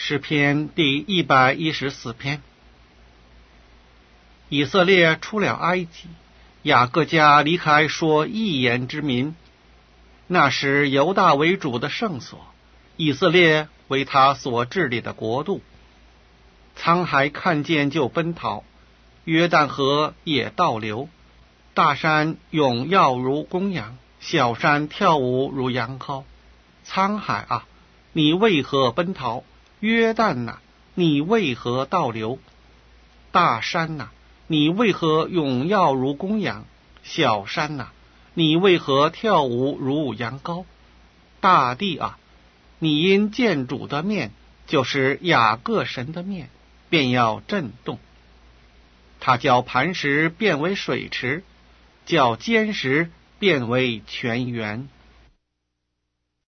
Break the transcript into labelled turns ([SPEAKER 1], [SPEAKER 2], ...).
[SPEAKER 1] 诗篇第114篇。以色列出了埃及，雅各家离开说一言之民。那时犹大为主的圣所，以色列为他所治理的国度。沧海看见就奔逃，约旦河也倒流。大山踊跃如公羊，小山跳舞如羊羔。沧海啊，你为何奔逃？约旦哪，你为何倒流？大山哪，你为何踊跃如公羊？小山哪，你为何跳舞如羊羔？大地啊，你因见主的面，就是雅各神的面，便要震动。他叫磐石变为水池，叫坚石变为泉源。